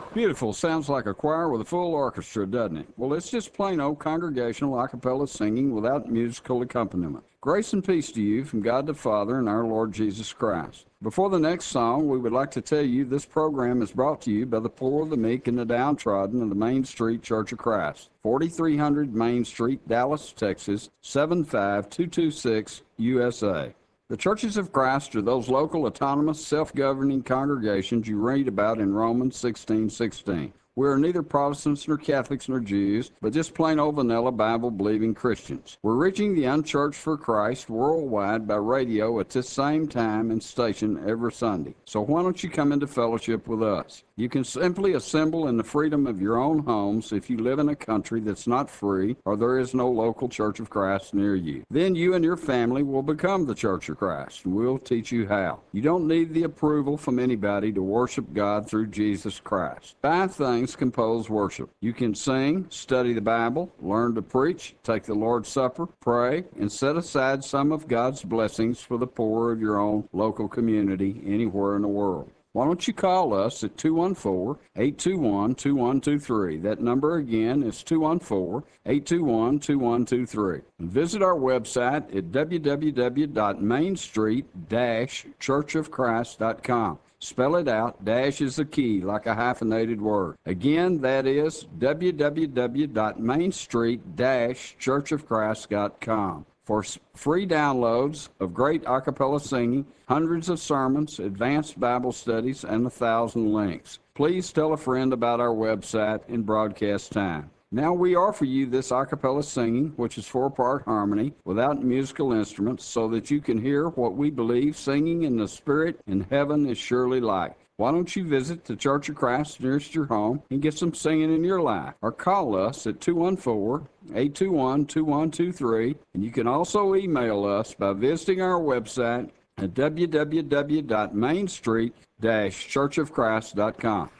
Beautiful. Sounds like a choir with a full orchestra, doesn't it? Well, it's just plain old congregational a cappella singing without musical accompaniment. Grace and peace to you from God the Father and our Lord Jesus Christ. Before the next song, we would like to tell you this program is brought to you by the poor, the meek, and the downtrodden of the Main Street Church of Christ, 4300 Main Street, Dallas, Texas, 75226, USA. The Churches of Christ are those local, autonomous, self-governing congregations you read about in Romans 16:16. We are neither Protestants nor Catholics nor Jews, but just plain old vanilla Bible-believing Christians. We're reaching the unchurched for Christ worldwide by radio at this same time and station every Sunday. So why don't you come into fellowship with us? You can simply assemble in the freedom of your own homes if you live in a country that's not free or there is no local Church of Christ near you. Then you and your family will become the Church of Christ, and we'll teach you how. You don't need the approval from anybody to worship God through Jesus Christ. 5 things compose worship. You can sing, study the Bible, learn to preach, take the Lord's Supper, pray, and set aside some of God's blessings for the poor of your own local community anywhere in the world. Why don't you call us at 214-821-2123. That number again is 214-821-2123. And visit our website at www.mainstreet-churchofchrist.com. Spell it out. Dash is the key, like a hyphenated word. Again, that is www.mainstreet-churchofchrist.com. For free downloads of great a cappella singing, hundreds of sermons, advanced Bible studies, and 1,000 links. Please tell a friend about our website and broadcast time. Now we offer you this a cappella singing, which is 4-part harmony, without musical instruments, so that you can hear what we believe singing in the Spirit in heaven is surely like. Why don't you visit the Church of Christ nearest your home and get some singing in your life? Or call us at 214-821-2123. And you can also email us by visiting our website at www.mainstreet-churchofchrist.com.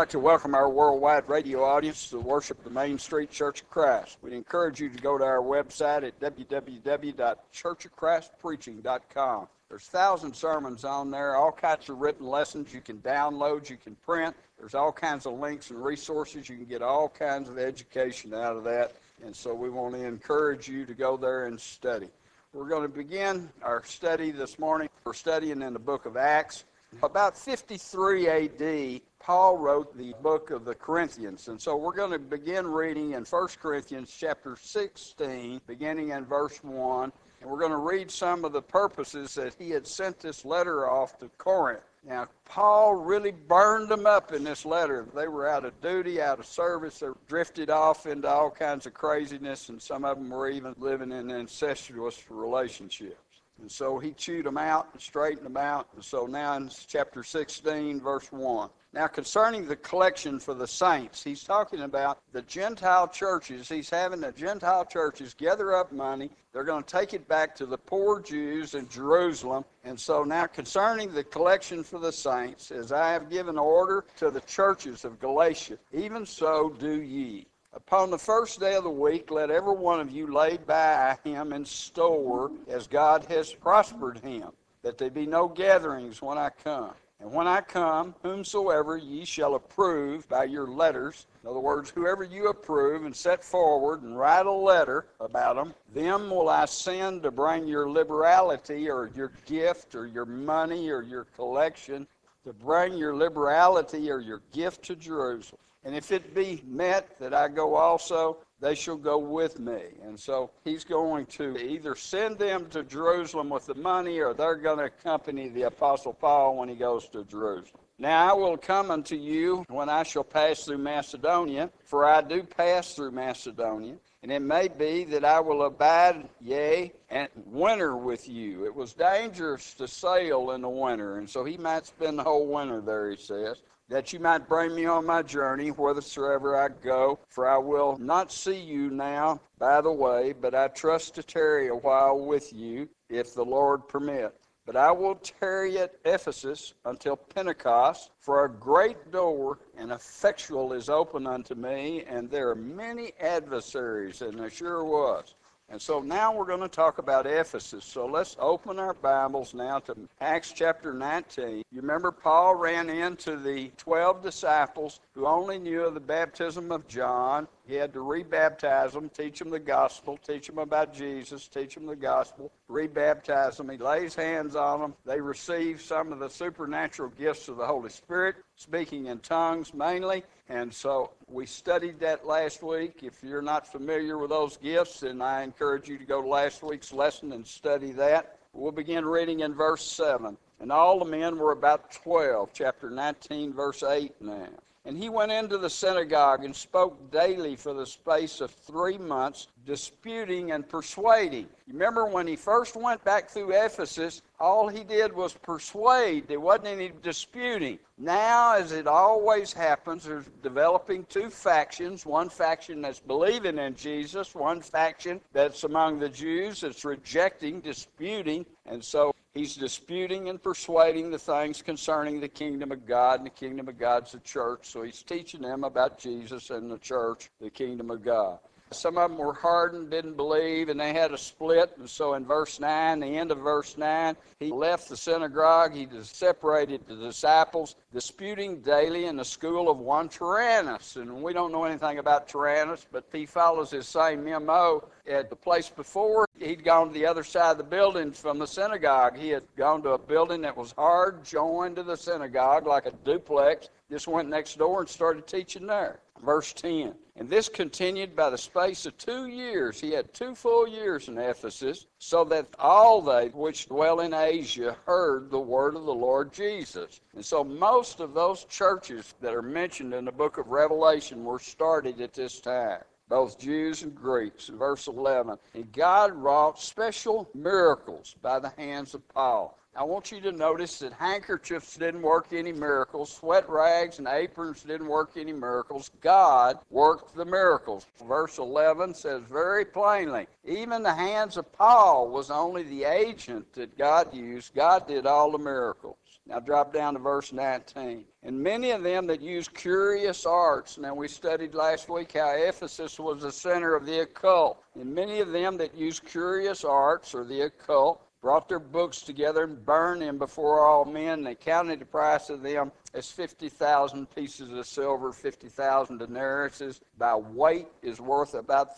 like to welcome our worldwide radio audience to worship the Main Street Church of Christ. We'd encourage you to go to our website at www.churchofchristpreaching.com. There's 1,000 sermons on there, all kinds of written lessons you can download, you can print. There's all kinds of links and resources. You can get all kinds of education out of that. And so we want to encourage you to go there and study. We're going to begin our study this morning. We're studying in the book of Acts. About 53 A.D., Paul wrote the book of the Corinthians. And so we're going to begin reading in 1 Corinthians chapter 16, beginning in verse 1. And we're going to read some of the purposes that he had sent this letter off to Corinth. Now, Paul really burned them up in this letter. They were out of duty, out of service. They drifted off into all kinds of craziness, and some of them were even living in incestuous relationships. And so he chewed them out and straightened them out. And so now in chapter 16, verse 1. Now concerning the collection for the saints, he's talking about the Gentile churches. He's having the Gentile churches gather up money. They're going to take it back to the poor Jews in Jerusalem. And so now concerning the collection for the saints, as I have given order to the churches of Galatia, even so do ye. Upon the first day of the week, let every one of you lay by him in store as God has prospered him, that there be no gatherings when I come. And when I come, whomsoever ye shall approve by your letters, in other words, whoever you approve and set forward and write a letter about them will I send to bring your liberality or your gift or your money or your collection, to bring your liberality or your gift to Jerusalem. And if it be met that I go also, they shall go with me. And so he's going to either send them to Jerusalem with the money, or they're going to accompany the Apostle Paul when he goes to Jerusalem. Now I will come unto you when I shall pass through Macedonia, for I do pass through Macedonia. And it may be that I will abide, yea, and winter with you. It was dangerous to sail in the winter, and so he might spend the whole winter there, he says, that you might bring me on my journey whithersoever I go. For I will not see you now by the way, but I trust to tarry a while with you, if the Lord permit. But I will tarry at Ephesus until Pentecost, for a great door and effectual is open unto me, and there are many adversaries, and there sure was. And so now we're going to talk about Ephesus. So let's open our Bibles now to Acts chapter 19. You remember Paul ran into the 12 disciples who only knew of the baptism of John. He had to rebaptize them, teach them the gospel, teach them about Jesus, teach them the gospel, rebaptize them. He lays hands on them. They receive some of the supernatural gifts of the Holy Spirit, speaking in tongues mainly. And so we studied that last week. If you're not familiar with those gifts, then I encourage you to go to last week's lesson and study that. We'll begin reading in verse 7. And all the men were about 12, chapter 19, verse 8 now. And he went into the synagogue and spoke daily for the space of 3 months, disputing and persuading. You remember when he first went back through Ephesus, all he did was persuade. There wasn't any disputing. Now, as it always happens, there's developing two factions. One faction that's believing in Jesus, one faction that's among the Jews that's rejecting, disputing. And so he's disputing and persuading the things concerning the kingdom of God, and the kingdom of God's the church. So he's teaching them about Jesus and the church, the kingdom of God. Some of them were hardened, didn't believe, and they had a split. And so in verse 9, the end of verse 9, he left the synagogue. He separated the disciples, disputing daily in the school of one Tyrannus. And we don't know anything about Tyrannus, but he follows his same MO. At the place before, he'd gone to the other side of the building from the synagogue. He had gone to a building that was hard joined to the synagogue, like a duplex. Just went next door and started teaching there. Verse 10. And this continued by the space of 2 years. He had 2 full years in Ephesus, so that all they which dwell in Asia heard the word of the Lord Jesus. And so most of those churches that are mentioned in the book of Revelation were started at this time, both Jews and Greeks. In verse 11, and God wrought special miracles by the hands of Paul. I want you to notice that handkerchiefs didn't work any miracles. Sweat rags and aprons didn't work any miracles. God worked the miracles. Verse 11 says very plainly, even the hands of Paul was only the agent that God used. God did all the miracles. Now drop down to verse 19. And many of them that use curious arts. Now we studied last week how Ephesus was the center of the occult. And many of them that use curious arts, or the occult, brought their books together and burned them before all men. They counted the price of them as 50,000 pieces of silver, 50,000 denariuses. By weight is worth about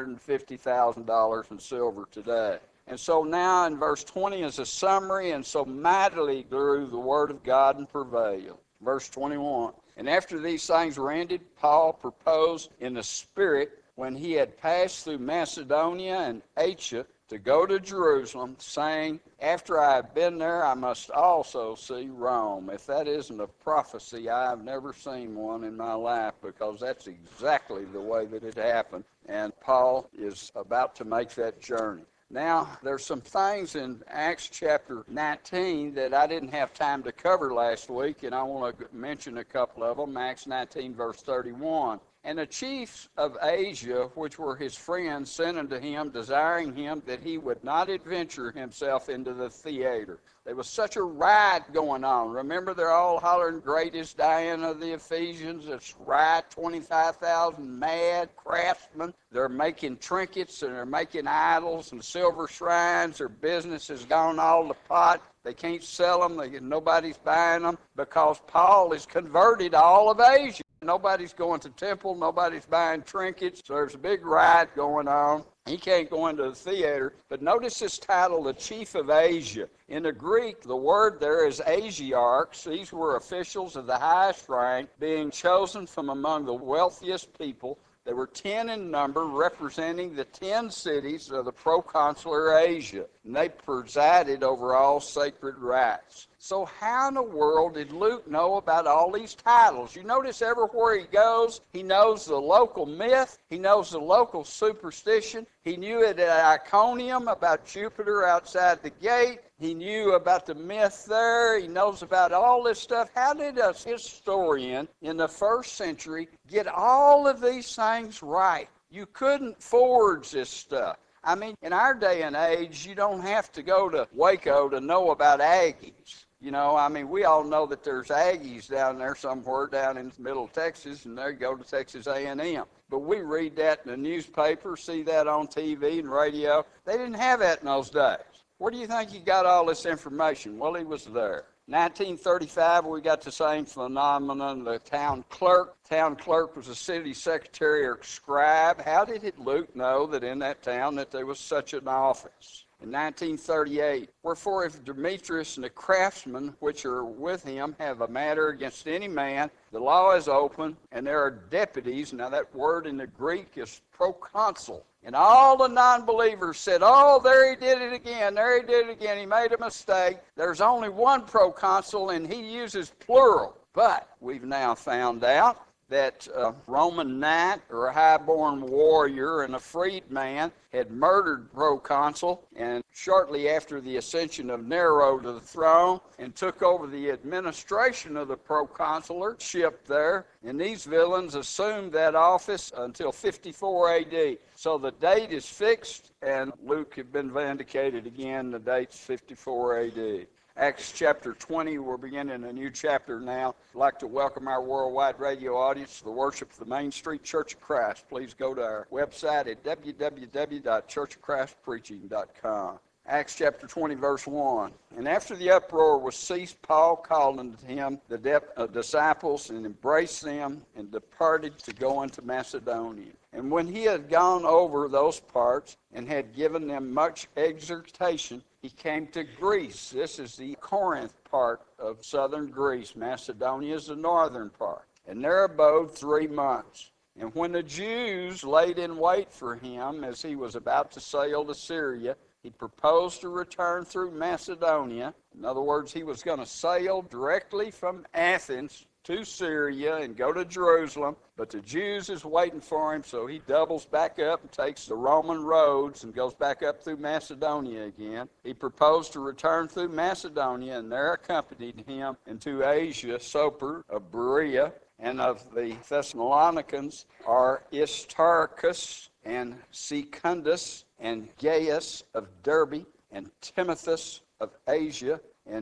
$350,000 in silver today. And so now in verse 20 is a summary, and so mightily grew the word of God and prevailed. Verse 21, and after these things were ended, Paul proposed in the Spirit, when he had passed through Macedonia and Achaia, to go to Jerusalem, saying, after I have been there, I must also see Rome. If that isn't a prophecy, I have never seen one in my life, because that's exactly the way that it happened. And Paul is about to make that journey. Now, there's some things in Acts chapter 19 that I didn't have time to cover last week, and I want to mention a couple of them. Acts 19, verse 31. And the chiefs of Asia, which were his friends, sent unto him, desiring him that he would not adventure himself into the theater. There was such a riot going on. Remember, they're all hollering, great is Diana of the Ephesians. It's riot, 25,000 mad craftsmen. They're making trinkets and they're making idols and silver shrines. Their business has gone all to pot. They can't sell them. Nobody's buying them because Paul has converted all of Asia. Nobody's going to temple. Nobody's buying trinkets. So there's a big riot going on. He can't go into the theater. But notice this title, the Chief of Asia. In the Greek, the word there is Asiarchs. These were officials of the highest rank, being chosen from among the wealthiest people. There were 10 in number, representing the 10 cities of the proconsular Asia. And they presided over all sacred rites. So how in the world did Luke know about all these titles? You notice everywhere he goes, he knows the local myth, he knows the local superstition. He knew it at Iconium about Jupiter outside the gate. He knew about the myth there. He knows about all this stuff. How did a historian in the first century get all of these things right? You couldn't forge this stuff. I mean, in our day and age, you don't have to go to Waco to know about Aggies. You know, I mean, we all know that there's Aggies down there somewhere down in middle Texas, and there you go to Texas A&M. But we read that in the newspaper, see that on TV and radio. They didn't have that in those days. Where do you think he got all this information? Well, he was there. 1935, we got the same phenomenon, the town clerk. Town clerk was a city secretary or scribe. How did Luke know that in that town that there was such an office? In 1938, wherefore if Demetrius and the craftsmen which are with him have a matter against any man, the law is open, and there are deputies. Now that word in the Greek is proconsul. And all the non-believers said, oh, there he did it again, there he did it again, he made a mistake. There's only one proconsul, and he uses plural. But we've now found out that a Roman knight or a high-born warrior and a freedman had murdered proconsul, and shortly after the ascension of Nero to the throne, and took over the administration of the proconsularship there, and these villains assumed that office until 54 AD. So the date is fixed, and Luke had been vindicated again. The date's 54 AD. Acts chapter 20, we're beginning a new chapter now. I'd like to welcome our worldwide radio audience to the worship of the Main Street Church of Christ. Please go to our website at www.churchofchristpreaching.com. Acts chapter 20, verse 1. And after the uproar was ceased, Paul called unto him the disciples and embraced them and departed to go into Macedonia. And when he had gone over those parts and had given them much exhortation, he came to Greece. This is the Corinth part of southern Greece. Macedonia is the northern part. And there abode 3 months. And when the Jews laid in wait for him as he was about to sail to Syria, he proposed to return through Macedonia. In other words, he was going to sail directly from Athens to Syria and go to Jerusalem, but the Jews is waiting for him, so he doubles back up and takes the Roman roads and goes back up through Macedonia again. He proposed to return through Macedonia, and there accompanied him into Asia Sopater of Berea, and of the Thessalonians are Aristarchus and Secundus and Gaius of Derbe and Timotheus of Asia, and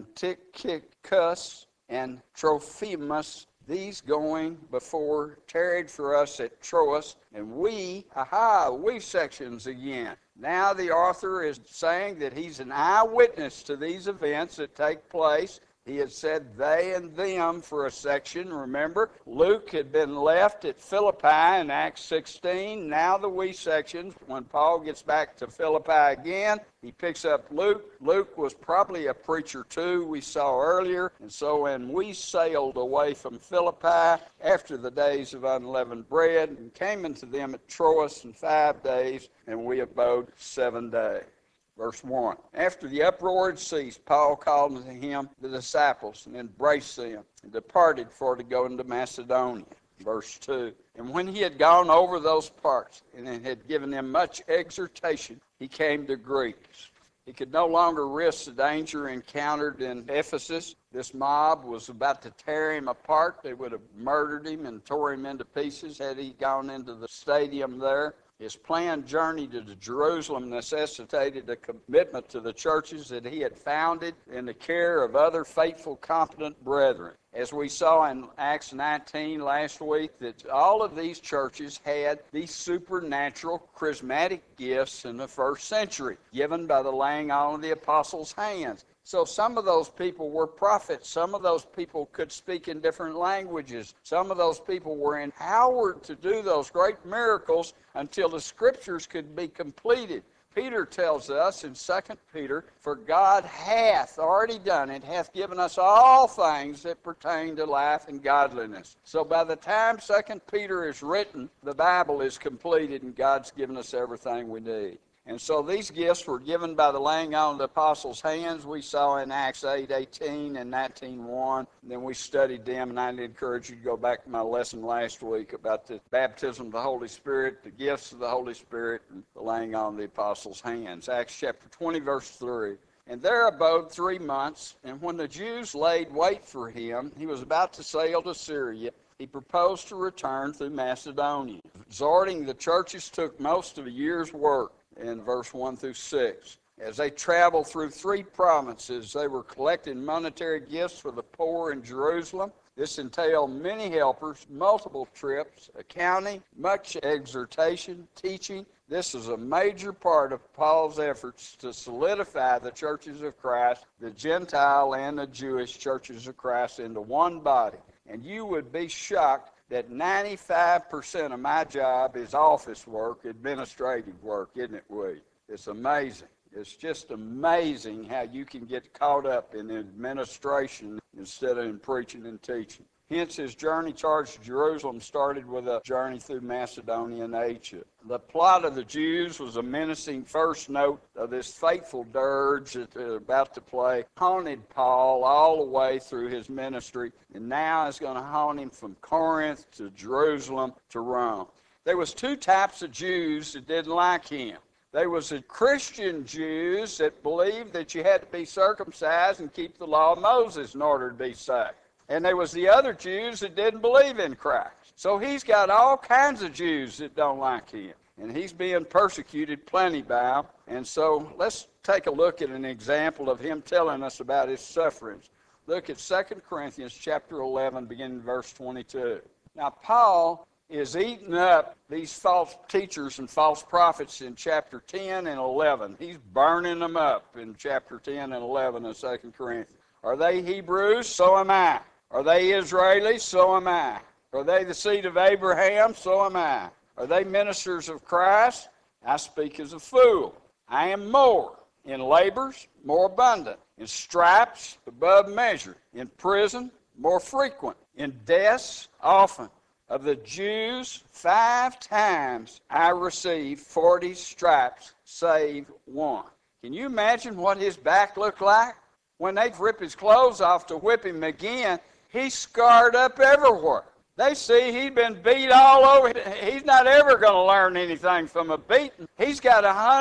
Tychicus and Trophimus, these going before tarried for us at Troas, and we sections again. Now the author is saying that he's an eyewitness to these events that take place. He had said they and them for a section. Remember, Luke had been left at Philippi in Acts 16. Now the we sections. When Paul gets back to Philippi again, he picks up Luke. Luke was probably a preacher too, we saw earlier. And so when we sailed away from Philippi after the days of unleavened bread and came into them at Troas in 5 days, and we abode 7 days. Verse 1, after the uproar had ceased, Paul called unto him the disciples, and embraced them, and departed for to go into Macedonia. Verse 2, and when he had gone over those parts, and had given them much exhortation, he came to Greece. He could no longer risk the danger encountered in Ephesus. This mob was about to tear him apart. They would have murdered him and tore him into pieces had he gone into the stadium there. His planned journey to Jerusalem necessitated a commitment to the churches that he had founded in the care of other faithful, competent brethren. As we saw in Acts 19 last week, that all of these churches had these supernatural charismatic gifts in the first century, given by the laying on of the apostles' hands. So some of those people were prophets. Some of those people could speak in different languages. Some of those people were empowered to do those great miracles until the scriptures could be completed. Peter tells us in 2 Peter, for God hath already done it, hath given us all things that pertain to life and godliness. So by the time 2 Peter is written, the Bible is completed and God's given us everything we need. And so these gifts were given by the laying on of the apostles' hands. We saw in Acts 8:18 and 19:1. Then we studied them, and I'd encourage you to go back to my lesson last week about the baptism of the Holy Spirit, the gifts of the Holy Spirit, and the laying on of the apostles' hands. Acts chapter 20, verse 3. And there abode 3 months, and when the Jews laid wait for him, he was about to sail to Syria. He proposed to return through Macedonia. Exhorting the churches took most of a year's work. In verse 1 through 6. As they traveled through 3 provinces, they were collecting monetary gifts for the poor in Jerusalem. This entailed many helpers, multiple trips, accounting, much exhortation, teaching. This is a major part of Paul's efforts to solidify the churches of Christ, the Gentile and the Jewish churches of Christ, into one body. And you would be shocked that 95% of my job is office work, administrative work, isn't it, William? It's amazing. It's just amazing how you can get caught up in administration instead of in preaching and teaching. Hence, his journey towards Jerusalem started with a journey through Macedonia and Asia. The plot of the Jews was a menacing first note of this fateful dirge that they're about to play, haunted Paul all the way through his ministry, and now is going to haunt him from Corinth to Jerusalem to Rome. There was 2 types of Jews that didn't like him. There was the Christian Jews that believed that you had to be circumcised and keep the law of Moses in order to be saved. And there was the other Jews that didn't believe in Christ. So he's got all kinds of Jews that don't like him. And he's being persecuted plenty by them. And so let's take a look at an example of him telling us about his sufferings. Look at 2 Corinthians chapter 11, beginning verse 22. Now Paul is eating up these false teachers and false prophets in chapter 10 and 11. He's burning them up in chapter 10 and 11 of 2 Corinthians. Are they Hebrews? So am I. Are they Israelis? So am I. Are they the seed of Abraham? So am I. Are they ministers of Christ? I speak as a fool. I am more. In labors, more abundant. In stripes, above measure. In prison, more frequent. In deaths, often. Of the Jews, 5 times I received 40 stripes, save 1. Can you imagine what his back looked like? When they'd rip his clothes off to whip him again, he's scarred up everywhere. They see he'd been beat all over. He's not ever going to learn anything from a beating. He's got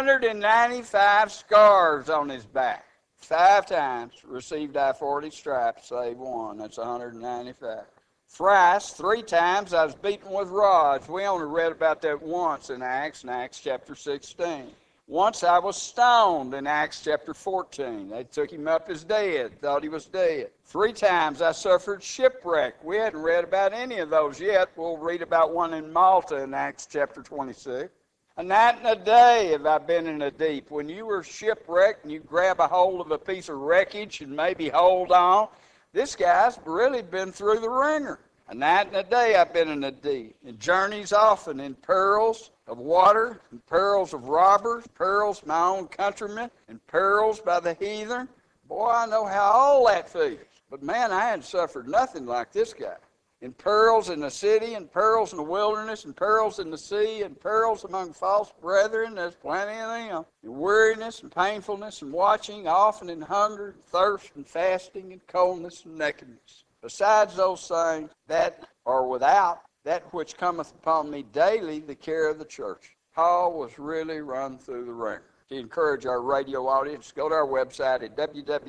195 scars on his back. 5 times received I 40 stripes, save 1. That's 195. Thrice, 3 times, I was beaten with rods. We only read about that once in Acts chapter 16. Once I was stoned in Acts chapter 14. They took him up as dead, thought he was dead. 3 times I suffered shipwreck. We hadn't read about any of those yet. We'll read about one in Malta in Acts chapter 26. A night and a day have I been in the deep. When you were shipwrecked and you grab a hold of a piece of wreckage and maybe hold on, this guy's really been through the ringer. A night and a day I've been in the deep, in journeys often, in perils of water, in perils of robbers, perils of my own countrymen, and perils by the heathen. Boy, I know how all that feels. But man, I hadn't suffered nothing like this guy. In perils in the city, and perils in the wilderness, and perils in the sea, and perils among false brethren, there's plenty of them. In weariness and painfulness and watching, often in hunger, and thirst, and fasting, and coldness, and nakedness. Besides those things that are without, that which cometh upon me daily, the care of the church. Paul was really run through the ringer. To encourage our radio audience, go to our website at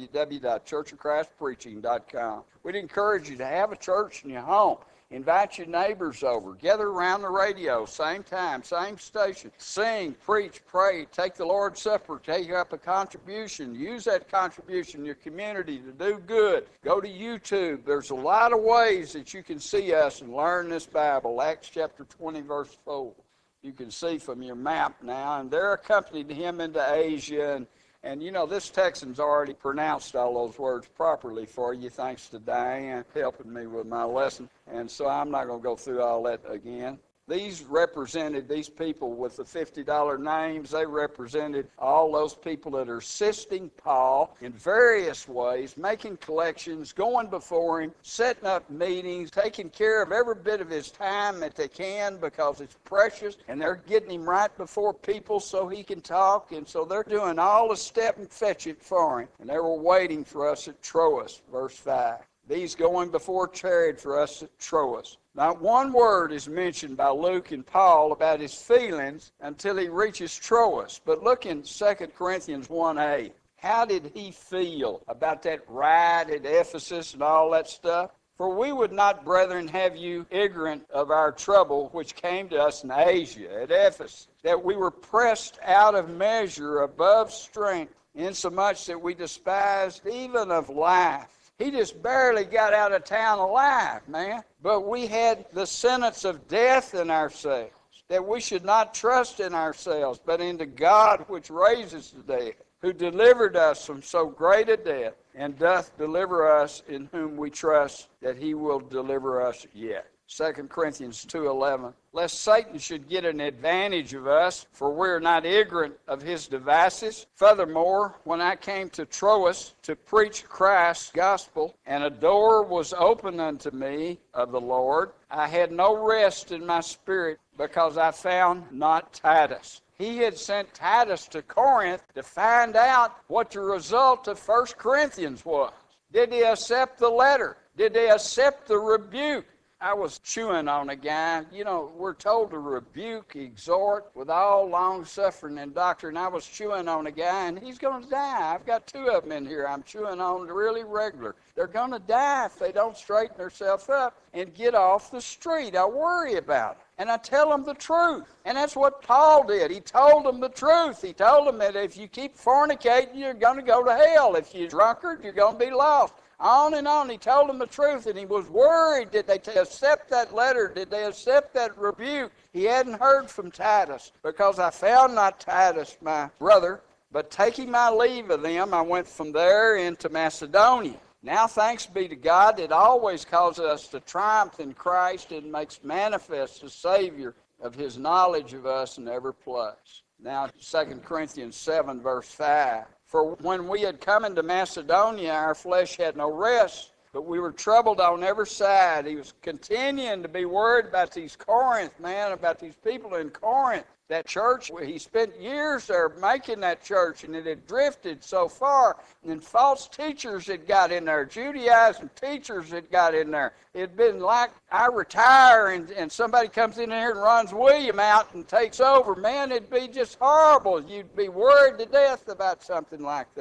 www.churchofchristpreaching.com. We'd encourage you to have a church in your home. Invite your neighbors over. Gather around the radio, same time, same station. Sing, preach, pray, take the Lord's Supper, take up a contribution. Use that contribution in your community to do good. Go to YouTube. There's a lot of ways that you can see us and learn this Bible. Acts chapter 20, verse 4. You can see from your map now, and they're accompanied him into Asia, and you know, this Texan's already pronounced all those words properly for you, thanks to Diane helping me with my lesson, and so I'm not going to go through all that again. These represented, these people with the $50 names, they represented all those people that are assisting Paul in various ways, making collections, going before him, setting up meetings, taking care of every bit of his time that they can because it's precious, and they're getting him right before people so he can talk, and so they're doing all the step and fetch it for him. And they were waiting for us at Troas, verse 5. These going before chariot for us at Troas. Not one word is mentioned by Luke and Paul about his feelings until he reaches Troas. But look in 2 Corinthians 1:8. How did he feel about that ride at Ephesus and all that stuff? For we would not, brethren, have you ignorant of our trouble which came to us in Asia at Ephesus, that we were pressed out of measure above strength, insomuch that we despised even of life. He just barely got out of town alive, man. But we had the sentence of death in ourselves, that we should not trust in ourselves, but into God which raises the dead, who delivered us from so great a death, and doth deliver us, in whom we trust that he will deliver us yet. 2 Corinthians 2:11. Lest Satan should get an advantage of us, for we're not ignorant of his devices. Furthermore, when I came to Troas to preach Christ's gospel, and a door was opened unto me of the Lord, I had no rest in my spirit, because I found not Titus. He had sent Titus to Corinth to find out what the result of 1 Corinthians was. Did they accept the letter? Did they accept the rebuke? I was chewing on a guy. You know, we're told to rebuke, exhort with all long suffering and doctrine. I was chewing on a guy, and he's going to die. I've got 2 of them in here I'm chewing on really regular. They're going to die if they don't straighten themselves up and get off the street. I worry about it, and I tell them the truth. And that's what Paul did. He told them the truth. He told them that if you keep fornicating, you're going to go to hell. If you're drunkard, you're going to be lost. On and on, he told them the truth, and he was worried. Did they accept that letter? Did they accept that rebuke? He hadn't heard from Titus, because I found not Titus, my brother, but taking my leave of them, I went from there into Macedonia. Now thanks be to God that always causes us to triumph in Christ and makes manifest the Savior of his knowledge of us in every place. Now 2 Corinthians 7, verse 5. For when we had come into Macedonia, our flesh had no rest, but we were troubled on every side. He was continuing to be worried about these Corinth, man, about these people in Corinth. That church, he spent years there making that church, and it had drifted so far. And then false teachers had got in there, Judaizing teachers had got in there. It'd been like I retire and somebody comes in here and runs William out and takes over. Man, it'd be just horrible. You'd be worried to death about something like that.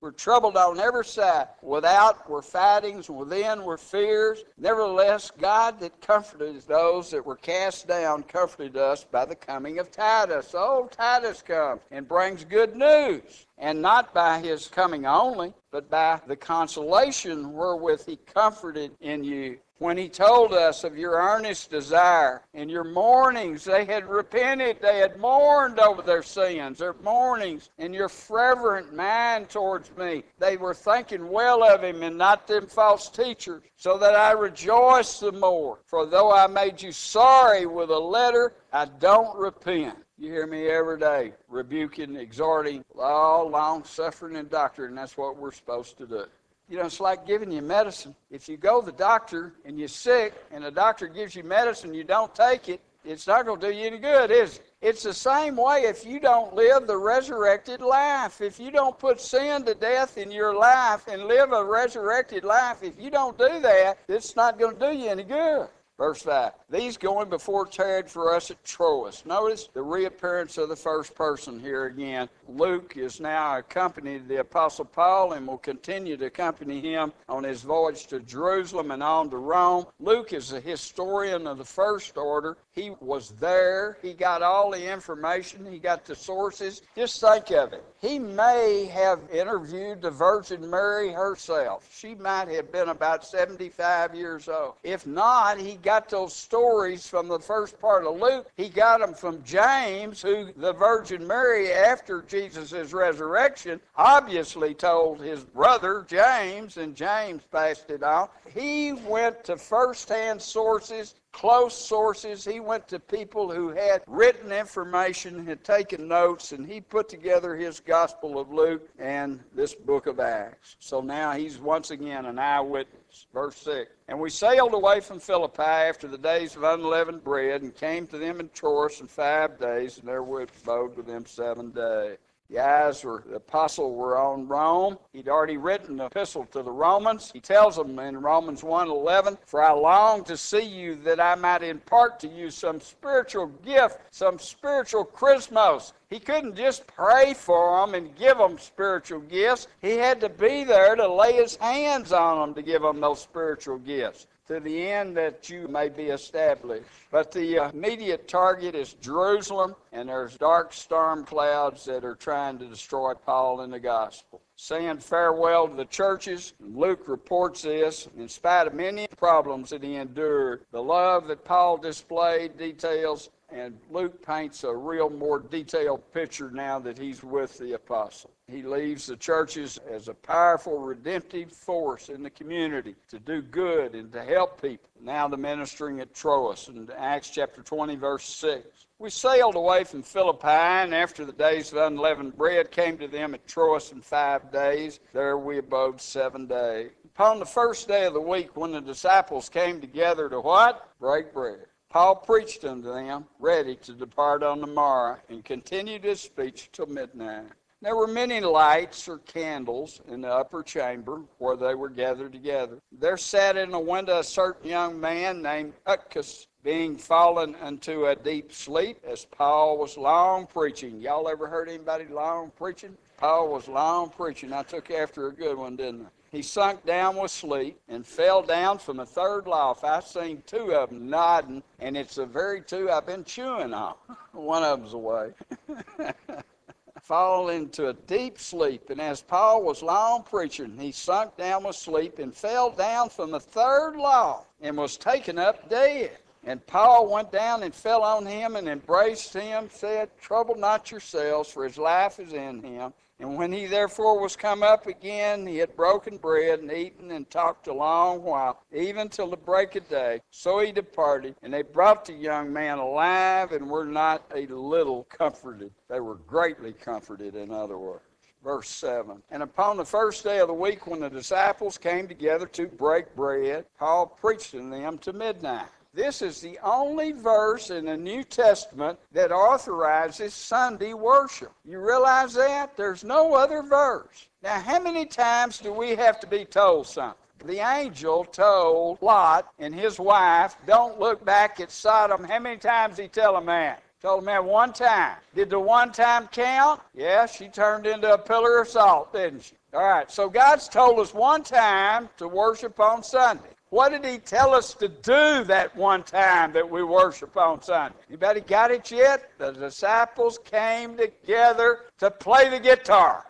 We're troubled on every side. Without were fightings, within were fears. Nevertheless, God that comforted those that were cast down comforted us by the coming of Titus. Oh, Titus comes and brings good news, and not by his coming only, but by the consolation wherewith he comforted in you, when he told us of your earnest desire and your mournings. They had repented, they had mourned over their sins, their mournings, and your fervent mind towards me. They were thinking well of him and not them false teachers, so that I rejoice the more. For though I made you sorry with a letter, I don't repent. You hear me every day, rebuking, exhorting, all long-suffering and doctrine. That's what we're supposed to do. You know, it's like giving you medicine. If you go to the doctor and you're sick and the doctor gives you medicine, you don't take it, it's not going to do you any good, is it? It's the same way if you don't live the resurrected life. If you don't put sin to death in your life and live a resurrected life, if you don't do that, it's not going to do you any good. Verse 5, these going before tarried for us at Troas. Notice the reappearance of the first person here again. Luke is now accompanying the Apostle Paul and will continue to accompany him on his voyage to Jerusalem and on to Rome. Luke is a historian of the first order. He was there. He got all the information. He got the sources. Just think of it. He may have interviewed the Virgin Mary herself. She might have been about 75 years old. If not, he got those stories from the first part of Luke. He got them from James, who the Virgin Mary, after Jesus' resurrection, obviously told his brother James, and James passed it on. He went to first-hand sources, close sources. He went to people who had written information, had taken notes, and he put together his Gospel of Luke and this book of Acts. So now he's once again an eyewitness. Verse 6, and we sailed away from Philippi after the days of unleavened bread, and came to them in Troas in 5 days, and there we abode with them 7 days. The apostle were on Rome. He'd already written an epistle to the Romans. He tells them in Romans 1:11, for I long to see you that I might impart to you some spiritual gift, some spiritual chrismos. He couldn't just pray for them and give them spiritual gifts. He had to be there to lay his hands on them to give them those spiritual gifts, to the end that you may be established. But the immediate target is Jerusalem, and there's dark storm clouds that are trying to destroy Paul and the gospel. Saying farewell to the churches, Luke reports this, in spite of many problems that he endured. The love that Paul displayed details, and Luke paints a real more detailed picture now that he's with the apostle. He leaves the churches as a powerful redemptive force in the community to do good and to help people. Now the ministering at Troas in Acts chapter 20, verse 6. We sailed away from Philippi, and after the days of unleavened bread came to them at Troas in 5 days. There we abode 7 days. Upon the first day of the week, when the disciples came together to what? Break bread. Paul preached unto them, ready to depart on the morrow, and continued his speech till midnight. There were many lights or candles in the upper chamber where they were gathered together. There sat in a window a certain young man named Eutychus, being fallen unto a deep sleep, as Paul was long preaching. Y'all ever heard anybody long preaching? Paul was long preaching. I took after a good one, didn't I? He sunk down with sleep and fell down from a third loft. I've seen 2 of them nodding, and it's the very 2 I've been chewing on. One of them's away. Fall into a deep sleep, and as Paul was long preaching, he sunk down with sleep and fell down from a third loft and was taken up dead. And Paul went down and fell on him and embraced him, said, trouble not yourselves, for his life is in him. And when he therefore was come up again, he had broken bread and eaten and talked a long while, even till the break of day. So he departed, and they brought the young man alive, and were not a little comforted. They were greatly comforted, in other words. Verse 7, and upon the first day of the week, when the disciples came together to break bread, Paul preached to them to midnight. This is the only verse in the New Testament that authorizes Sunday worship. You realize that? There's no other verse. Now, how many times do we have to be told something? The angel told Lot and his wife, don't look back at Sodom. How many times did he tell them that? Told him that one time. Did the one time count? Yeah, she turned into a pillar of salt, didn't she? All right, so God's told us one time to worship on Sunday. What did he tell us to do that one time that we worship on Sunday? Anybody got it yet? The disciples came together to play the guitar,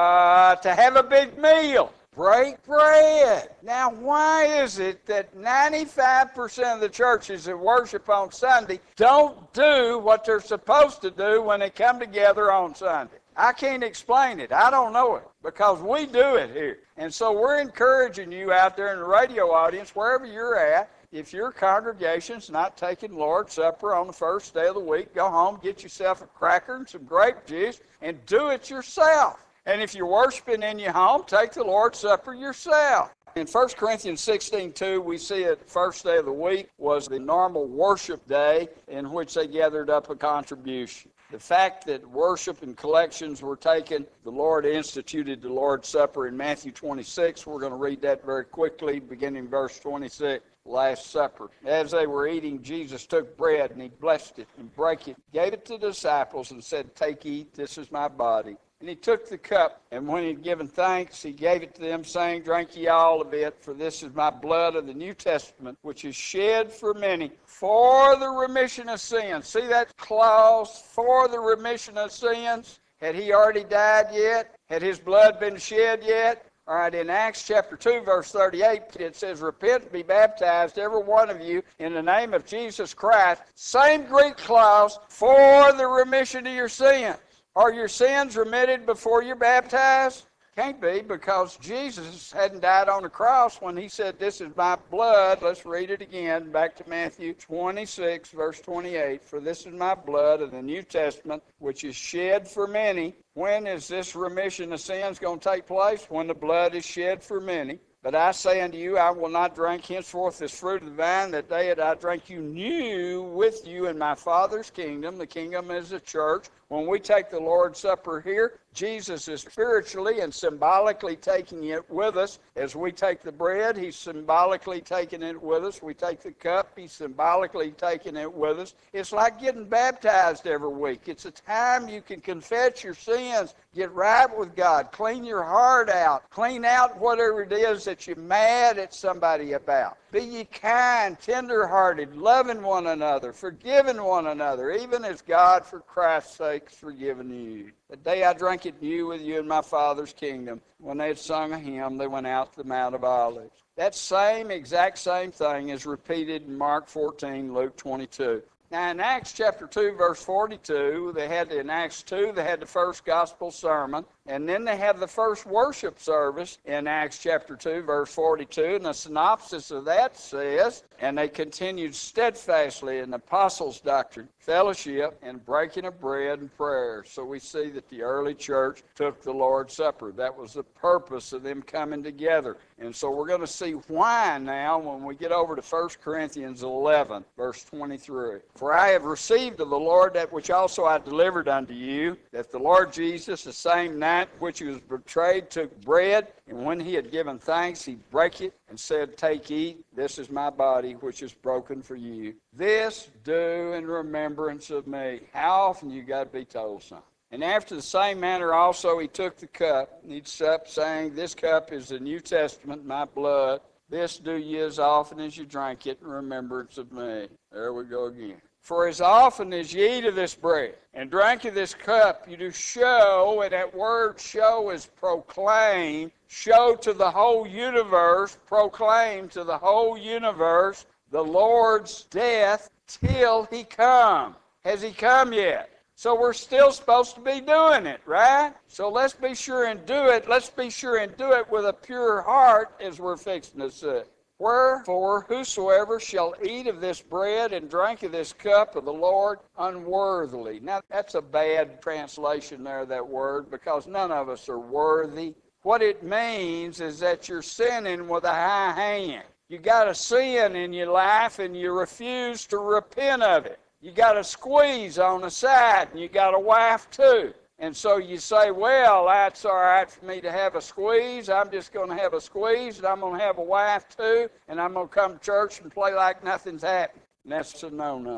to have a big meal, break bread. Now, why is it that 95% of the churches that worship on Sunday don't do what they're supposed to do when they come together on Sunday? I can't explain it. I don't know it because we do it here. And so we're encouraging you out there in the radio audience, wherever you're at, if your congregation's not taking Lord's Supper on the first day of the week, go home, get yourself a cracker and some grape juice, and do it yourself. And if you're worshiping in your home, take the Lord's Supper yourself. In 1 Corinthians 16:2, we see that the first day of the week was the normal worship day in which they gathered up a contribution. The fact that worship and collections were taken, the Lord instituted the Lord's Supper in Matthew 26. We're going to read that very quickly, beginning verse 26. Last Supper. As they were eating, Jesus took bread and he blessed it and broke it, gave it to the disciples and said, "Take, eat, this is my body." And he took the cup, and when he had given thanks, he gave it to them, saying, "Drink ye all of it, for this is my blood of the New Testament, which is shed for many for the remission of sins." See that clause, for the remission of sins? Had he already died yet? Had his blood been shed yet? All right, in Acts chapter 2, verse 38, it says, "Repent and be baptized, every one of you, in the name of Jesus Christ." Same Greek clause, for the remission of your sins. Are your sins remitted before you're baptized? Can't be, because Jesus hadn't died on the cross when he said, "This is my blood." Let's read it again, back to Matthew 26, verse 28. "For this is my blood of the New Testament, which is shed for many." When is this remission of sins going to take place? When the blood is shed for many. "But I say unto you, I will not drink henceforth this fruit of the vine, that day that I drink you new with you in my Father's kingdom." The kingdom is the church. When we take the Lord's Supper here, Jesus is spiritually and symbolically taking it with us. As we take the bread, he's symbolically taking it with us. We take the cup, he's symbolically taking it with us. It's like getting baptized every week. It's a time you can confess your sins, get right with God, clean your heart out, clean out whatever it is that you're mad at somebody about. Be ye kind, tender-hearted, loving one another, forgiving one another, even as God, for Christ's sake, has forgiven you. "The day I drank it new with you in my Father's kingdom." When they had sung a hymn, they went out to the Mount of Olives. That exact same thing is repeated in Mark 14, Luke 22. Now, in Acts chapter 2, verse 42, in Acts 2, they had the first gospel sermon, and then they have the first worship service in Acts chapter 2, verse 42, and the synopsis of that says, "And they continued steadfastly in the apostles' doctrine, fellowship, and breaking of bread and prayer." So we see that the early church took the Lord's Supper. That was the purpose of them coming together. And so we're going to see why now when we get over to 1 Corinthians 11, verse 23. "For I have received of the Lord that which also I delivered unto you, that the Lord Jesus, the same night which he was betrayed, took bread, and when he had given thanks, he brake it, and said, Take, eat, this is my body, which is broken for you. This do in remembrance of me." How often you got to be told something? "And after the same manner also he took the cup, and he supped, saying, This cup is the New Testament, my blood. This do ye as often as you drink it in remembrance of me." There we go again. "For as often as ye eat of this bread and drink of this cup, you do show," and that word show is proclaim, show to the whole universe, proclaim to the whole universe the Lord's death till he come. Has he come yet? So we're still supposed to be doing it, right? So let's be sure and do it. Let's be sure and do it with a pure heart, as we're fixing to say. "Wherefore, whosoever shall eat of this bread and drink of this cup of the Lord unworthily." Now, that's a bad translation there, that word, because none of us are worthy. What it means is that you're sinning with a high hand. You got a sin in your life and you refuse to repent of it. You got a squeeze on the side and you got a wife too. And so you say, "Well, that's all right for me to have a squeeze. I'm just going to have a squeeze, and I'm going to have a wife too, and I'm going to come to church and play like nothing's happened." And that's a no-no.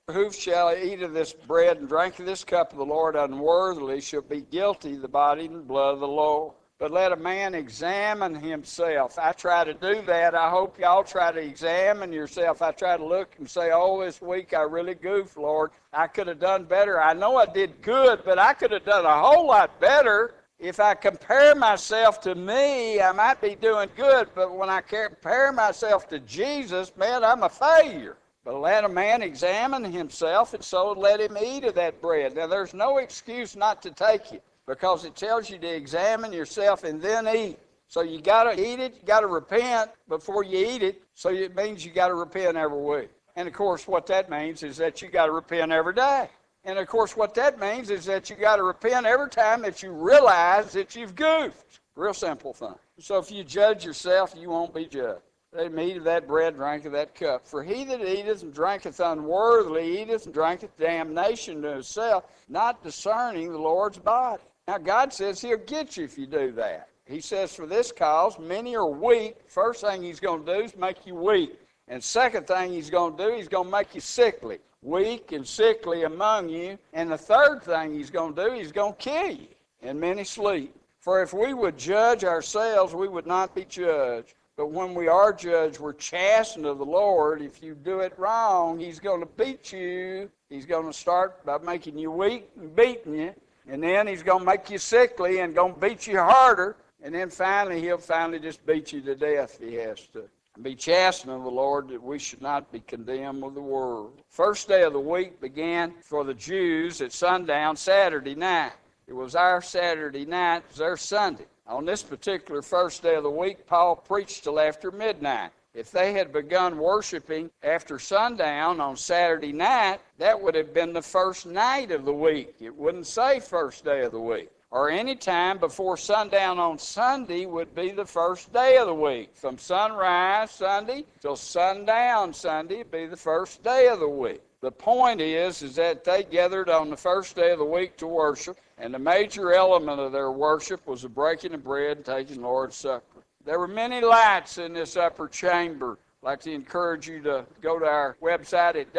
Who shall eat of this bread and drink of this cup of the Lord unworthily shall be guilty of the body and blood of the Lord. But let a man examine himself. I try to do that. I hope y'all try to examine yourself. I try to look and say, oh, this week I really goofed, Lord. I could have done better. I know I did good, but I could have done a whole lot better. If I compare myself to me, I might be doing good, but when I compare myself to Jesus, man, I'm a failure. But let a man examine himself, and so let him eat of that bread. Now, there's no excuse not to take it, because it tells you to examine yourself and then eat. So you got to eat it, you got to repent before you eat it, so it means you got to repent every week. And, of course, what that means is that you got to repent every day. And, of course, what that means is that you got to repent every time that you realize that you've goofed. Real simple thing. So if you judge yourself, you won't be judged. Let him eat of that bread, drink of that cup. For he that eateth and drinketh unworthily eateth and drinketh damnation to himself, not discerning the Lord's body. Now, God says he'll get you if you do that. He says, for this cause, many are weak. First thing he's going to do is make you weak. And second thing he's going to do, he's going to make you sickly. Weak and sickly among you. And the third thing he's going to do, he's going to kill you. And many sleep. For if we would judge ourselves, we would not be judged. But when we are judged, we're chastened of the Lord. If you do it wrong, he's going to beat you. He's going to start by making you weak and beating you. And then he's going to make you sickly and going to beat you harder. And then finally, he'll just beat you to death if he has to. Be chastened of the Lord, that we should not be condemned with the world. First day of the week began for the Jews at sundown Saturday night. It was our Saturday night, it was their Sunday. On this particular first day of the week, Paul preached till after midnight. If they had begun worshiping after sundown on Saturday night, that would have been the first night of the week. It wouldn't say first day of the week. Or any time before sundown on Sunday would be the first day of the week. From sunrise Sunday till sundown Sunday would be the first day of the week. The point is that they gathered on the first day of the week to worship, and the major element of their worship was the breaking of bread and taking the Lord's Supper. There were many lights in this upper chamber. I'd like to encourage you to go to our website at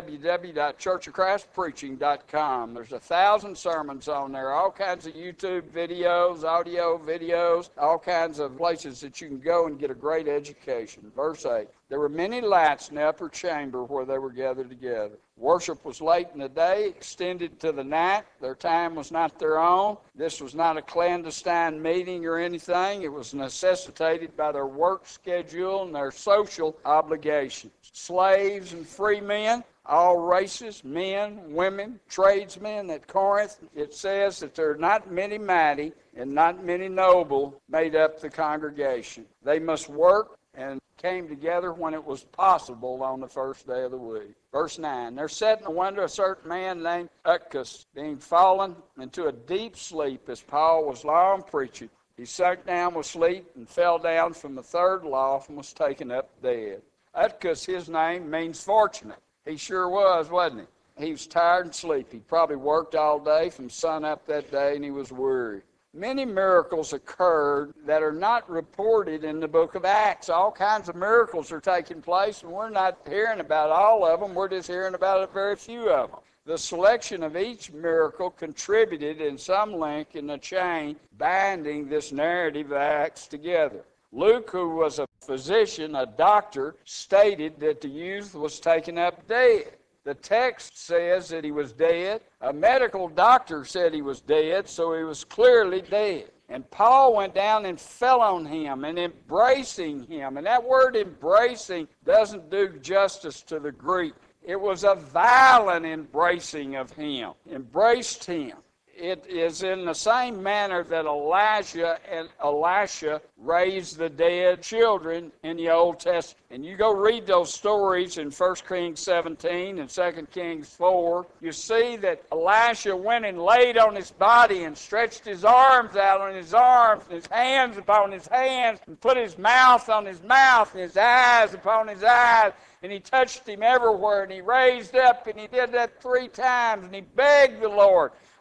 www.churchofchristpreaching.com. There's 1,000 sermons on there, all kinds of YouTube videos, audio videos, all kinds of places that you can go and get a great education. Verse 8, there were many lights in the upper chamber where they were gathered together. Worship was late in the day, extended to the night. Their time was not their own. This was not a clandestine meeting or anything. It was necessitated by their work schedule and their social obligations. Slaves and free men, all races, men, women, tradesmen. At Corinth, it says that there are not many mighty and not many noble made up the congregation. They must work and came together when it was possible on the first day of the week. Verse 9, there sat in the window a certain man named Eutychus, being fallen into a deep sleep as Paul was long preaching. He sunk down with sleep and fell down from the third loft and was taken up dead. Eutychus, his name, means fortunate. He sure was, wasn't he? He was tired and sleepy. He probably worked all day from sun up that day, and he was weary. Many miracles occurred that are not reported in the book of Acts. All kinds of miracles are taking place, and we're not hearing about all of them. We're just hearing about a very few of them. The selection of each miracle contributed in some link in the chain binding this narrative of Acts together. Luke, who was a physician, a doctor, stated that the youth was taken up dead. The text says that he was dead. A medical doctor said he was dead, so he was clearly dead. And Paul went down and fell on him and embracing him. And that word embracing doesn't do justice to the Greek. It was a violent embracing of him. Embraced him. It is in the same manner that Elijah and Elisha raised the dead children in the Old Testament. And you go read those stories in 1 Kings 17 and 2 Kings 4. You see that Elisha went and laid on his body and stretched his arms out on his arms, and his hands upon his hands, and put his mouth on his mouth, and his eyes upon his eyes. And he touched him everywhere, and he raised up, and he did that 3 times, and he begged the Lord,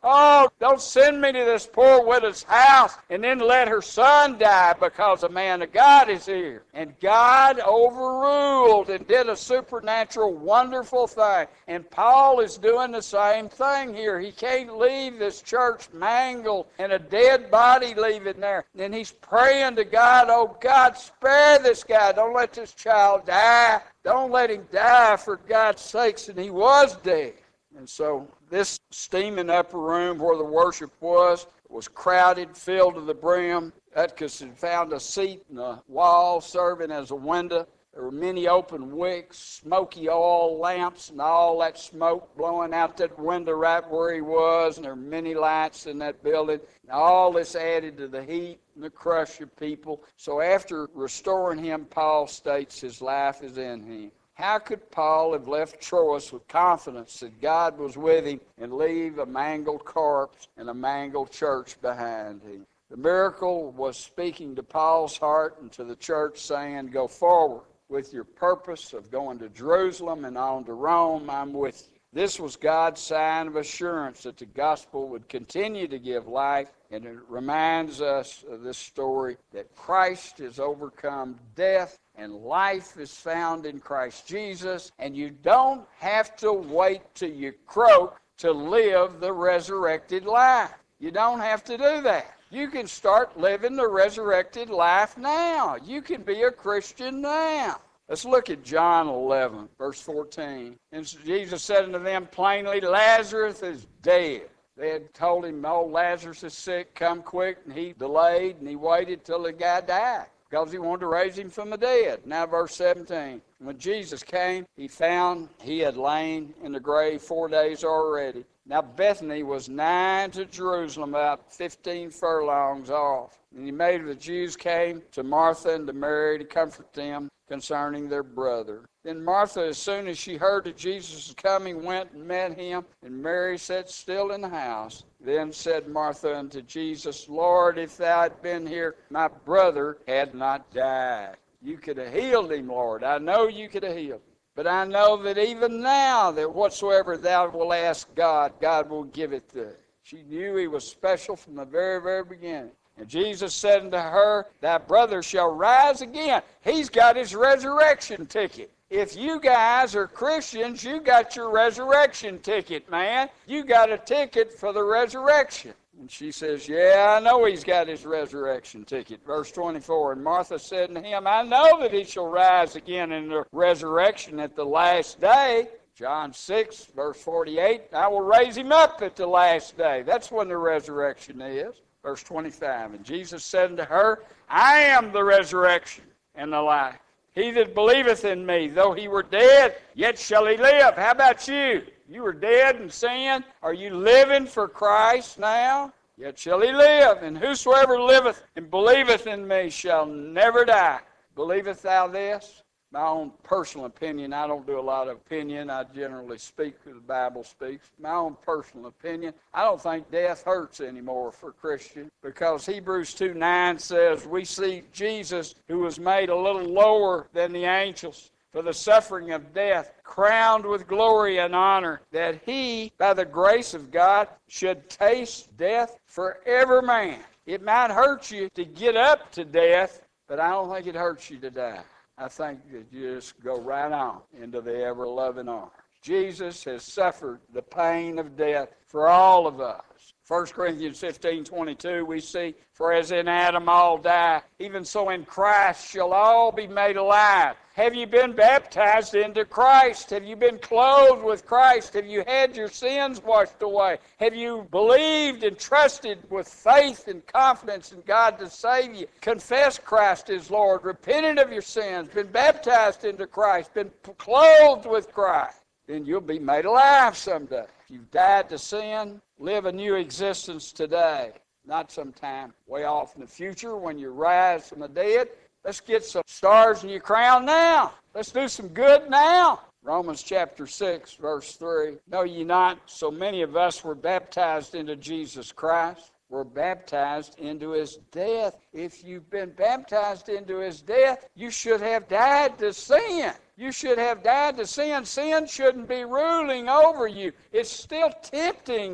Oh, don't send me to this poor widow's house and then let her son die because a man of God is here. And God overruled and did a supernatural, wonderful thing. And Paul is doing the same thing here. He can't leave this church mangled and a dead body leaving there. And he's praying to God, oh God, spare this guy. Don't let this child die. Don't let him die for God's sakes. And he was dead. And so this steaming upper room where the worship was crowded, filled to the brim. Utkus had found a seat in the wall serving as a window. There were many open wicks, smoky oil lamps, and all that smoke blowing out that window right where he was. And there were many lights in that building. And all this added to the heat and the crush of people. So after restoring him, Paul states his life is in him. How could Paul have left Troas with confidence that God was with him and leave a mangled corpse and a mangled church behind him? The miracle was speaking to Paul's heart and to the church, saying, go forward with your purpose of going to Jerusalem and on to Rome. I'm with you. This was God's sign of assurance that the gospel would continue to give life, and it reminds us of this story that Christ has overcome death and life is found in Christ Jesus, and you don't have to wait till you croak to live the resurrected life. You don't have to do that. You can start living the resurrected life now. You can be a Christian now. Let's look at John 11, verse 14. And Jesus said unto them plainly, Lazarus is dead. They had told him, oh, Lazarus is sick, come quick. And he delayed, and he waited till the guy died because he wanted to raise him from the dead. Now verse 17. When Jesus came, he found he had lain in the grave 4 days already. Now Bethany was nigh to Jerusalem, about 15 furlongs off. And the Jews came to Martha and to Mary to comfort them concerning their brother. Then Martha, as soon as she heard that Jesus was coming, went and met him, and Mary sat still in the house. Then said Martha unto Jesus, Lord, if thou had been here, my brother had not died. You could have healed him, Lord. I know you could have healed him. But I know that even now, that whatsoever thou wilt ask God, God will give it to thee. She knew he was special from the very, very beginning. And Jesus said unto her, thy brother shall rise again. He's got his resurrection ticket. If you guys are Christians, you got your resurrection ticket, man. You got a ticket for the resurrection. And she says, yeah, I know he's got his resurrection ticket. Verse 24, and Martha said unto him, I know that he shall rise again in the resurrection at the last day. John 6, verse 48, I will raise him up at the last day. That's when the resurrection is. Verse 25, and Jesus said unto her, I am the resurrection and the life. He that believeth in me, though he were dead, yet shall he live. How about you? You were dead in sin. Are you living for Christ now? Yet shall he live. And whosoever liveth and believeth in me shall never die. Believeth thou this? My own personal opinion, I don't do a lot of opinion. I generally speak as the Bible speaks. My own personal opinion, I don't think death hurts anymore for Christians, because Hebrews 2:9 says, we see Jesus, who was made a little lower than the angels for the suffering of death, crowned with glory and honor, that he, by the grace of God, should taste death for every man. It might hurt you to get up to death, but I don't think it hurts you to die. I think that you just go right on into the ever-loving arms. Jesus has suffered the pain of death for all of us. 1 Corinthians 15:22, we see, for as in Adam all die, even so in Christ shall all be made alive. Have you been baptized into Christ? Have you been clothed with Christ? Have you had your sins washed away? Have you believed and trusted with faith and confidence in God to save you? Confess Christ as Lord, repented of your sins, been baptized into Christ, been clothed with Christ. Then you'll be made alive someday. If you've died to sin, live a new existence today, not sometime way off in the future when you rise from the dead. Let's get some stars in your crown now. Let's do some good now. Romans chapter 6, verse 3. Know ye not, so many of us were baptized into Jesus Christ, were baptized into his death. If you've been baptized into his death, you should have died to sin. You should have died to sin. Sin shouldn't be ruling over you. It's still tempting you,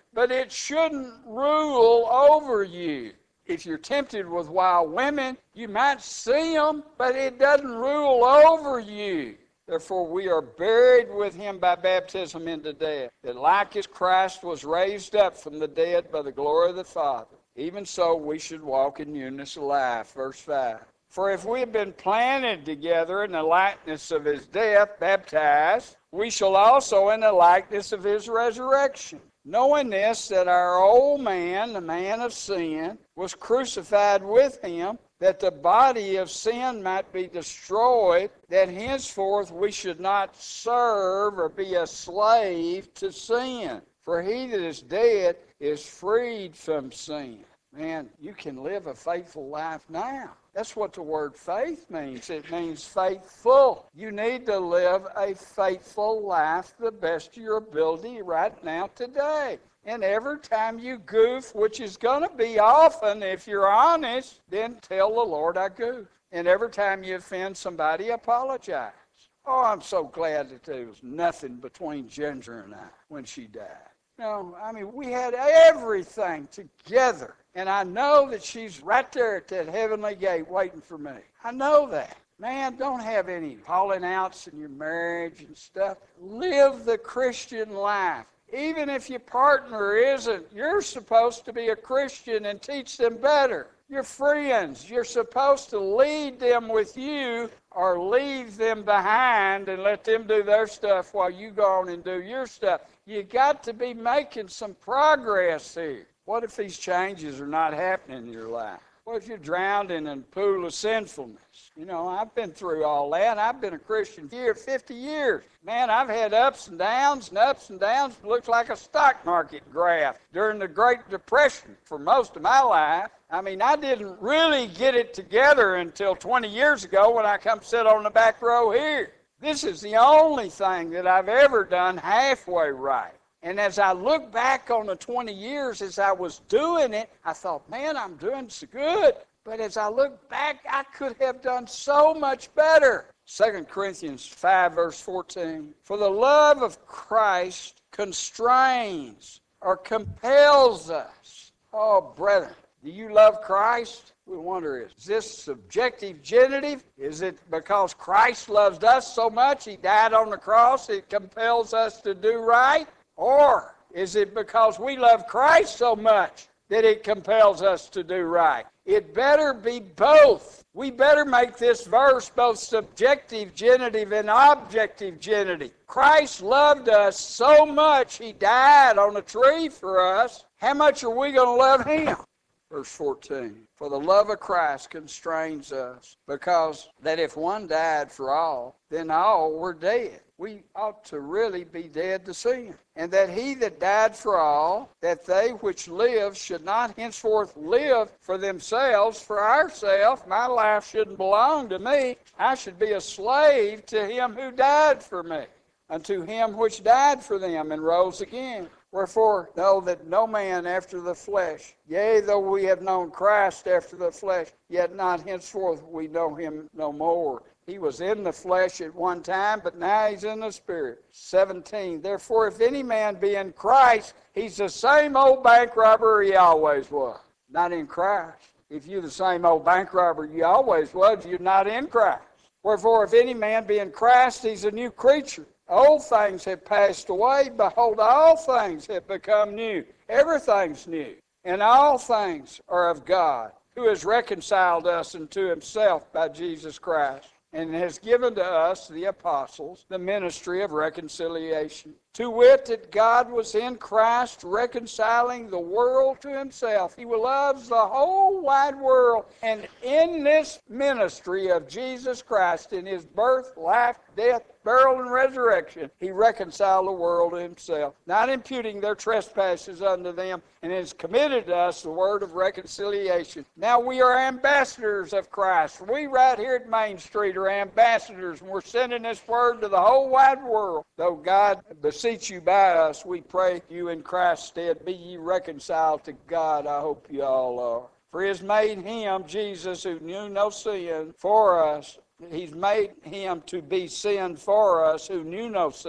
but it shouldn't rule over you. If you're tempted with wild women, you might see them, but it doesn't rule over you. Therefore, we are buried with him by baptism into death, that like as Christ was raised up from the dead by the glory of the Father, even so we should walk in newness of life. Verse 5. For if we have been planted together in the likeness of his death, baptized, we shall also in the likeness of his resurrection. Knowing this, that our old man, the man of sin, was crucified with him, that the body of sin might be destroyed, that henceforth we should not serve or be a slave to sin. For he that is dead is freed from sin. Man, you can live a faithful life now. That's what the word faith means. It means faithful. You need to live a faithful life the best of your ability right now today. And every time you goof, which is going to be often if you're honest, then tell the Lord I goof. And every time you offend somebody, apologize. Oh, I'm so glad that there was nothing between Ginger and I when she died. No, I mean, we had everything together. And I know that she's right there at that heavenly gate waiting for me. I know that. Man, don't have any falling outs in your marriage and stuff. Live the Christian life. Even if your partner isn't, you're supposed to be a Christian and teach them better. Your friends, you're supposed to lead them with you or leave them behind and let them do their stuff while you go on and do your stuff. You got to be making some progress here. What if these changes are not happening in your life? What if you're drowned in a pool of sinfulness? You know, I've been through all that. I've been a Christian for 50 years. Man, I've had ups and downs and ups and downs. It looks like a stock market graph during the Great Depression for most of my life. I mean, I didn't really get it together until 20 years ago when I come sit on the back row here. This is the only thing that I've ever done halfway right. And as I look back on the 20 years as I was doing it, I thought, man, I'm doing so good. But as I look back, I could have done so much better. 2 Corinthians 5, verse 14. For the love of Christ constrains or compels us. Oh, brethren, do you love Christ? We wonder, is this subjective genitive? Is it because Christ loves us so much, he died on the cross, it compels us to do right? Or is it because we love Christ so much that it compels us to do right? It better be both. We better make this verse both subjective genitive and objective genitive. Christ loved us so much, he died on a tree for us. How much are we going to love him? Verse 14, for the love of Christ constrains us, because that if one died for all, then all were dead. We ought to really be dead to sin. And that he that died for all, that they which live should not henceforth live for themselves, for ourselves. My life shouldn't belong to me. I should be a slave to him who died for me, unto him which died for them and rose again. Wherefore, know that no man after the flesh, yea, though we have known Christ after the flesh, yet not henceforth we know him no more. He was in the flesh at one time, but now he's in the spirit. 17, therefore, if any man be in Christ, he's the same old bank robber he always was. Not in Christ. If you're the same old bank robber you always was, you're not in Christ. Wherefore, if any man be in Christ, he's a new creature. Old things have passed away. Behold, all things have become new. Everything's new. And all things are of God, who has reconciled us unto himself by Jesus Christ, and has given to us, the apostles, the ministry of reconciliation. To wit, that God was in Christ reconciling the world to himself. He loves the whole wide world. And in this ministry of Jesus Christ, in his birth, life, death, burial, and resurrection, he reconciled the world to himself, not imputing their trespasses unto them, and has committed to us the word of reconciliation. Now we are ambassadors of Christ. We right here at Main Street are ambassadors, and we're sending this word to the whole wide world. Though God beseech you by us, we pray you in Christ's stead, be ye reconciled to God. I hope you all are. For he has made him, Jesus, who knew no sin, for us. He's made him to be sin for us who knew no sin,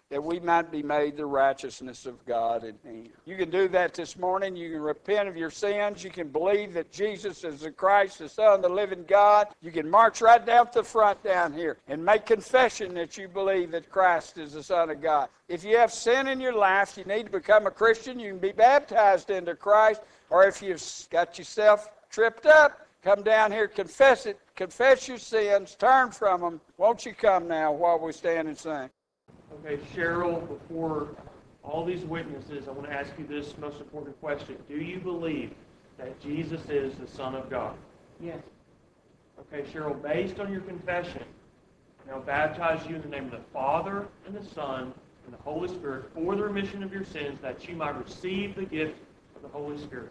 that we might be made the righteousness of God in him. You can do that this morning. You can repent of your sins. You can believe that Jesus is the Christ, the Son of the living God. You can march right down to the front down here and make confession that you believe that Christ is the Son of God. If you have sin in your life, you need to become a Christian. You can be baptized into Christ, or if you've got yourself tripped up, come down here, confess it, confess your sins, turn from them. Won't you come now while we stand and sing? Okay, Cheryl, before all these witnesses, I want to ask you this most important question. Do you believe that Jesus is the Son of God? Yes. Okay, Cheryl, based on your confession, I now baptize you in the name of the Father and the Son and the Holy Spirit for the remission of your sins, that you might receive the gift of the Holy Spirit.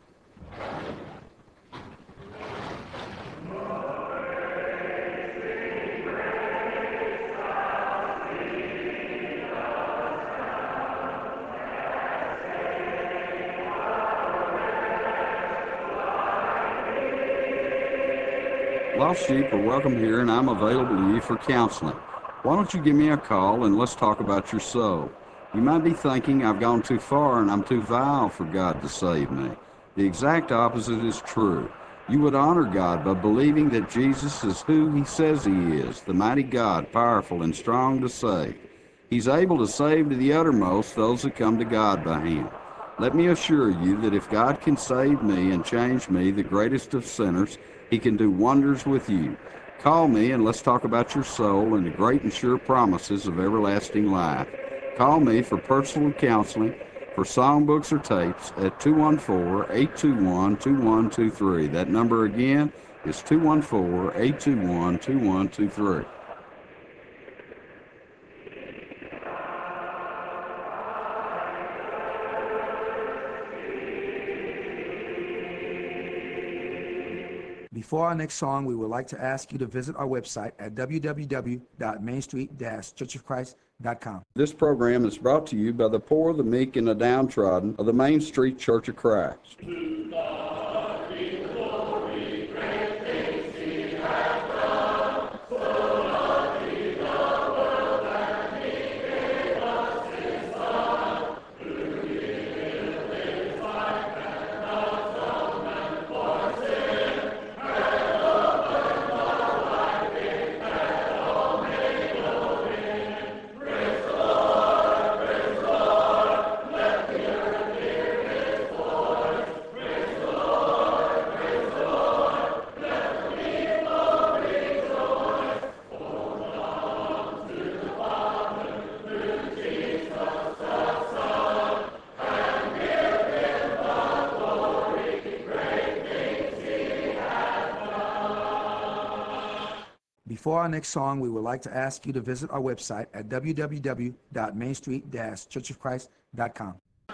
Lost sheep are welcome here, and I'm available to you for counseling. Why don't you give me a call and let's talk about your soul? You might be thinking I've gone too far and I'm too vile for God to save me. The exact opposite is true. You would honor God by believing that Jesus is who he says he is, the mighty God, powerful and strong to save. He's able to save to the uttermost those that come to God by him. Let me assure you that if God can save me and change me, the greatest of sinners, he can do wonders with you. Call me and let's talk about your soul and the great and sure promises of everlasting life. Call me for personal counseling, for songbooks or tapes at 214-821-2123. That number again is 214-821-2123. Before our next song, we would like to ask you to visit our website at www.mainstreet-churchofchrist.com. This program is brought to you by the poor, the meek, and the downtrodden of the Main Street Church of Christ. Before our next song, we would like to ask you to visit our website at www.mainstreet-churchofchrist.com.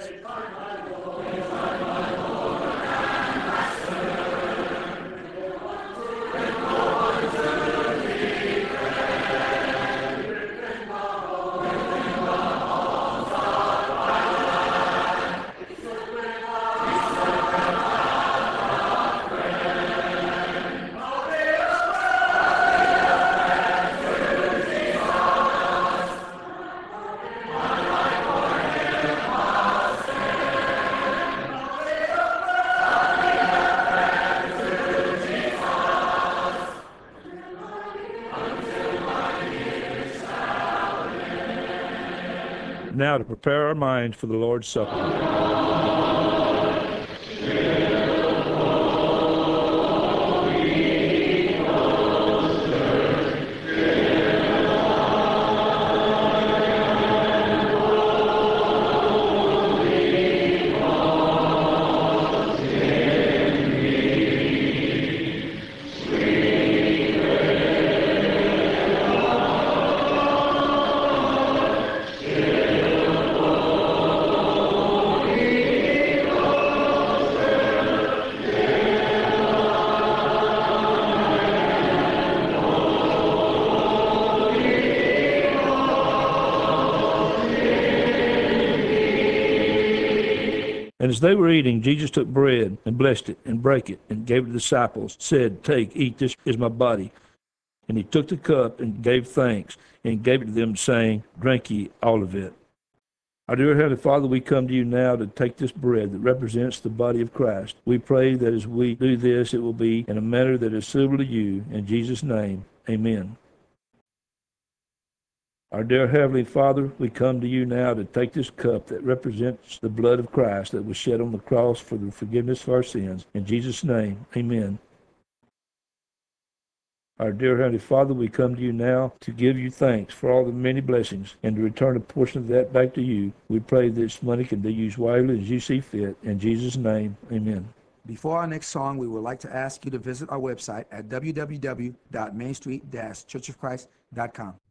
Now to prepare our minds for the Lord's Supper. And as they were eating, Jesus took bread and blessed it and brake it and gave it to the disciples, said, "Take, eat, this is my body." And he took the cup and gave thanks, and gave it to them, saying, Drink ye all of it. Our dear Heavenly Father, we come to you now to take this bread that represents the body of Christ. We pray that as we do this, it will be in a manner that is suitable to you. In Jesus' name, amen. Our dear Heavenly Father, we come to you now to take this cup that represents the blood of Christ that was shed on the cross for the forgiveness of our sins. In Jesus' name, amen. Our dear Heavenly Father, we come to you now to give you thanks for all the many blessings and to return a portion of that back to you. We pray this money can be used wisely as you see fit. In Jesus' name, amen. Before our next song, we would like to ask you to visit our website at www.mainstreet-churchofchrist.com.